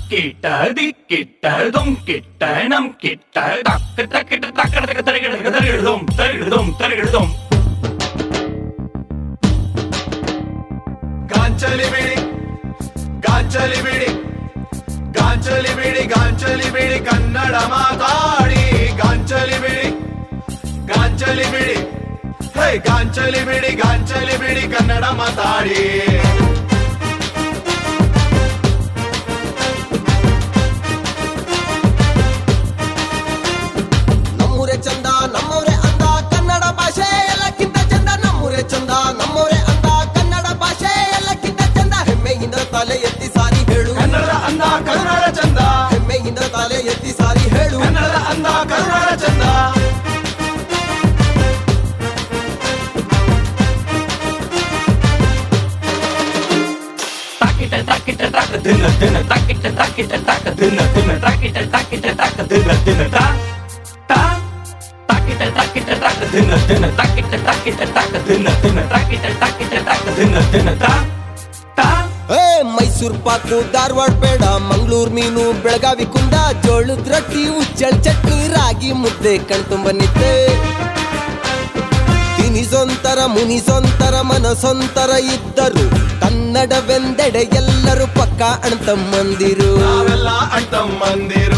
ತಕ್ಕಿಟ್ಟ ದಿಕ್ಕಿಟ್ಟ ದೊಂಕಿಟ್ಟ ನಮ್ಕಿಟ್ಟ ತಕ್ಕ ತಕ್ಕಿಟ್ಟ ತಕ್ಕ ತಕ್ಕ ತರಗಿಡದೊಂ ತರಗಿಡದೊಂ ತರಗಿಡದೊಂ ಗಾಂಚಲಿ ಬಿಡಿ ಗಾಂಚಲಿ ಬಿಡಿ ಗಾಂಚಲಿ ಬಿಡಿ ಗಾಂಚಲಿ ಬಿಡಿ ಕನ್ನಡ ಮಾತಾಡಿ ಗಾಂಚಲಿ ಬಿಡಿ ಗಾಂಚಲಿ ಬಿಡಿ ಹೇ ಗಾಂಚಲಿ ಬಿಡಿ ಗಾಂಚಲಿ ಬಿಡಿ ಕನ್ನಡ ಮಾತಾಡಿ ನಮ್ಮೂರೇ ಚಂದ ನಮ್ಮೂರೇ ಅಂದ ಕನ್ನಡ ಭಾಷೆ ಎಲ್ಲಕ್ಕಿಂತ ಚಂದ ನಮ್ಮೂರೇ ಚಂದ ನಮ್ಮೂರೇ ಅಂದ ಕನ್ನಡ ಭಾಷೆ ಎಲ್ಲಕ್ಕಿಂತ ಚಂದ ಹೆಮ್ಮೆಯಿಂದ ತಲೆ ಎತ್ತಿ ಸಾರಿ ಹೇಳು ಕನ್ನಡ ಅಂದ ಕನ್ನಡ ಚಂದ ಹೆಮ್ಮೆಯಿಂದ ತಲೆ ಎತ್ತಿ ಸಾರಿ ಹೇಳು ಕನ್ನಡ ಅಂದ ಕನ್ನಡ ಚಂದ ತಕ್ಕಿಟ್ಟ ತಕ್ಕಿಟ್ಟ ತಕ್ಕ ದಿನ ದಿನ ತಕ್ಕಿಟ್ಟ ತಕ್ಕಿಟ್ಟ ತಕ್ಕ ದಿನ ದಿನ ತಕ್ಕಿಟ್ಟ ತಕ್ಕಿಟ್ಟ ತಕ್ಕ ದಿನ ದಿನ ತಕ್ಕಿಟ್ಟ ತಕ್ಕಿಟ್ಟ ತಕ್ಕ ದಿನ ದಿನ ತಕ್ಕಿಟ್ಟ ತಕ್ಕಿಟ್ಟ ತಕ್ಕ ದಿನ ದಿನ ತಕ್ಕಿಟ್ಟ ತಕ್ಕಿಟ್ಟ ತಕ್ಕ ದಿನ ದಿನ ಮೈಸೂರು ಪಾಕು ಧಾರವಾಡ ಬೇಡ ಮಂಗಳೂರು ಮೀನು ಬೆಳಗಾವಿ ಕುಂದ ಜೋಳದ ರೊಟ್ಟಿ ಉಚ್ಚಳ ಚಟ್ನಿ ರಾಗಿ ಮುದ್ದೆ ಕಣ್ತುಂಬ ನಿದ್ದೆ ತಿನಿಸೊಂತರ ಮುನಿಸೊಂತರ ಮನಸೊಂತರ ಇದ್ದರು ಕನ್ನಡವೆಂದೆಡೆ ಎಲ್ಲರೂ ಪಕ್ಕ ಅಣ್ತಮ್ಮಂದಿರು ನಾವೆಲ್ಲ ಅಣ್ತಮ್ಮಂದಿರು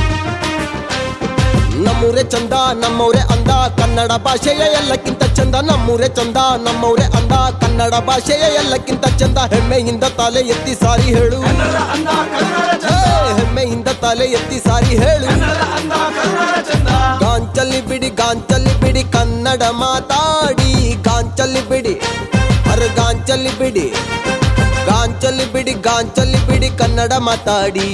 ನಮ್ಮೂರೇ ಚಂದ ನಮ್ಮೂರೇ ಅಂದ ಕನ್ನಡ ಭಾಷೆಯ ಎಲ್ಲಕ್ಕಿಂತ ಚಂದ ನಮ್ಮೂರೇ ಚಂದ ನಮ್ಮೂರೇ ಅಂದ ಕನ್ನಡ ಭಾಷೆಯ ಎಲ್ಲಕ್ಕಿಂತ ಚಂದ ಹೆಮ್ಮೆಯಿಂದ ತಲೆ ಎತ್ತಿ ಸಾರಿ ಹೇಳು ಕನ್ನಡ ಅಂದ ಕನ್ನಡ ಚಂದ ಹೆಮ್ಮೆಯಿಂದ ತಲೆ ಎತ್ತಿ ಸಾರಿ ಹೇಳು ಕನ್ನಡ ಅಂದ ಕನ್ನಡ ಚಂದ ಗಾಂಚಲಿ ಬಿಡಿ ಕನ್ನಡ ಮಾತಾಡಿ ಗಾಂಚಲಿ ಬಿಡಿ ಅರೆ ಗಾಂಚಲಿ ಬಿಡಿ ಕನ್ನಡ ಮಾತಾಡಿ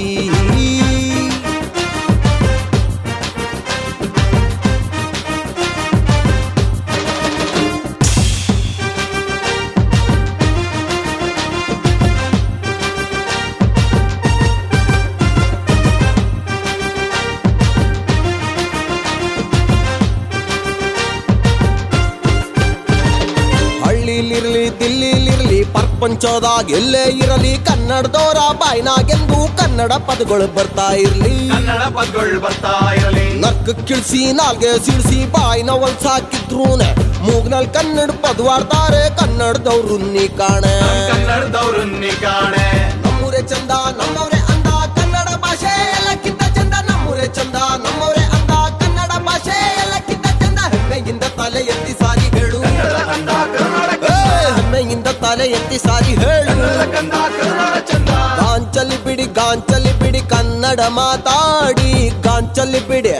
ಹಳ್ಳಿಲಿರ್ಲಿ ದಿಲ್ಲಿಲಿರ್ಲಿ ಪ್ರಪಂಚದಾಗ ಎಲ್ಲೇ ಇರಲಿ ಕನ್ನಡದವರ ಬಾಯ್ನಾಗೆಂದು ಕನ್ನಡ ಪದಗಳು ಬರ್ತಾ ಇರ್ಲಿ ಕನ್ನಡ ಪದಗಳು ಬರ್ತಾ ಇರಲಿ ನರ್ಕ ಕಿಳ್ಸಿ ನಾಲ್ಗೆ ಸಿಳ್ಸಿ ಬಾಯ್ನ ಹೊಲ್ಸಾಕಿದ್ರೂನೆ ಮೂಗ್ನಲ್ಲಿ ಕನ್ನಡ ಪದವಾಡ್ತಾರೆ ಕನ್ನಡದವ್ರು ನೀ ಕಾಣೆ ಕನ್ನಡದವ್ರು ನೀ ಕಾಣೆ ನಮ್ಮೂರೇ ಚಂದ ನಮ್ಮವ್ರೆ ಅಂದ ಕನ್ನಡ ಭಾಷೆ ಎಲ್ಲಕ್ಕಿಂತ ಚಂದ ನಮ್ಮೂರೇ ಚಂದ ನಮ್ಮವ್ರೆ ಅಂದ ಕನ್ನಡ ಭಾಷೆ ಎಲ್ಲಕ್ಕಿಂತ ಚಂದ ಹೆಮ್ಮೆಯಿಂದ ತಲೆ ಎತ್ತಿ ಸಾರಿ ಹೇಳು ಕನ್ನಡ ಅಂದ ಕನ್ನಡ ಹೆಮ್ಮೆಯಿಂದ ತಲೆ ಎತ್ತಿ ಸಾರಿ ಹೇಳು ಕಂದ ಕನ್ನಡ ಚಂದ ಗಾಂಚಲಿ ಬಿಡಿ ಕನ್ನಡ ಮಾತಾಡಿ ಗಾಂಚಲಿ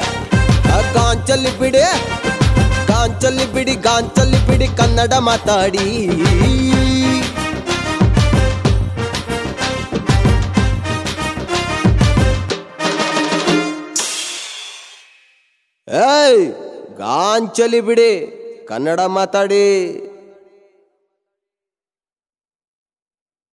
ಬಿಡಿ ಕನ್ನಡ ಮಾತಾಡಿ ಗಾಂಚಲಿ ಬಿಡಿ ಕನ್ನಡ ಮಾತಾಡಿ.